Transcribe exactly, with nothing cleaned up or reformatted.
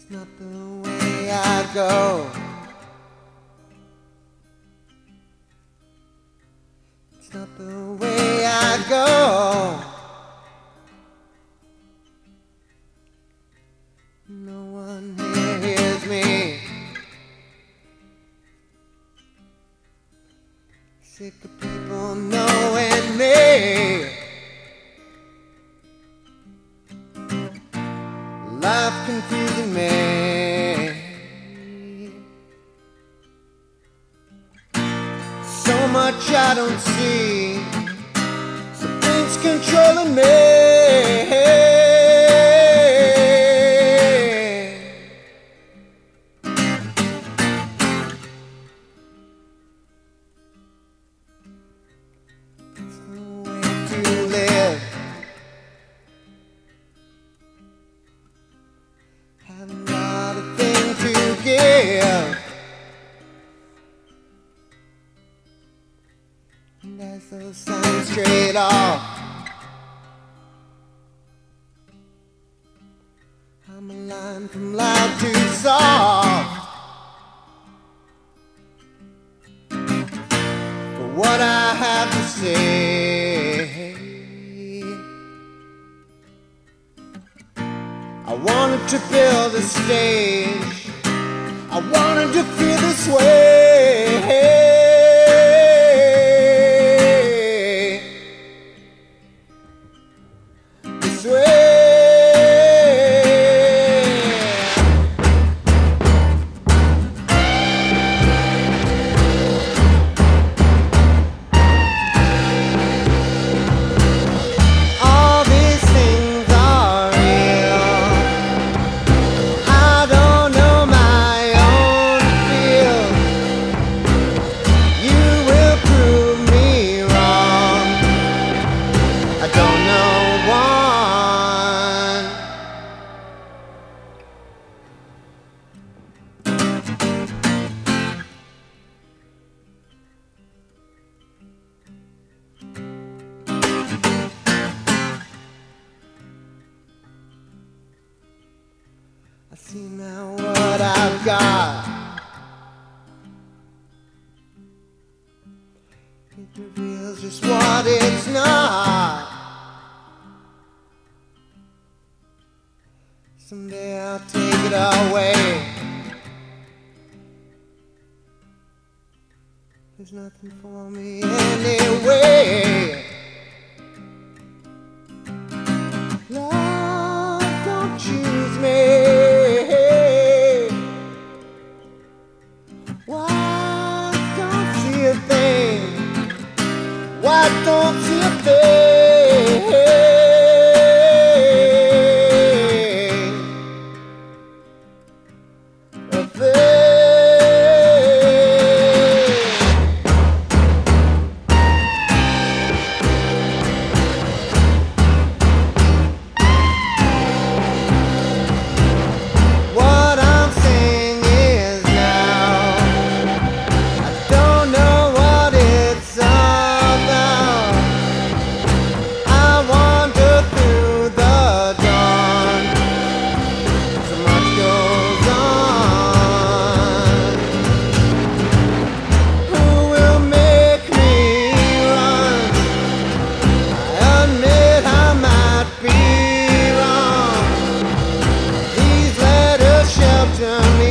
It's not the way I go. It's not the way I go. No one here hears me. Sick of people knowing me. Life confusing me. So much I don't see. Something's controlling me. It's no way to live. Have a lot of things to give. And as those signs straight off, I'm a line from loud to soft. For what I have to say, I wanted to build a stage. I wanted to feel this way. This way. All these things are real. I don't know my own feel. You will prove me wrong. I don't know one. I see now what I've got. It reveals just what it's not. Someday I'll take it away. There's nothing for me anyway. Lord, don't choose me. Why don't see a thing? Why don't see a thing? A thing. What I'm saying is now, I don't know what it's about. I wander through the dawn. So much goes on. Who will make me run? I admit I might be wrong. These letters shelter me.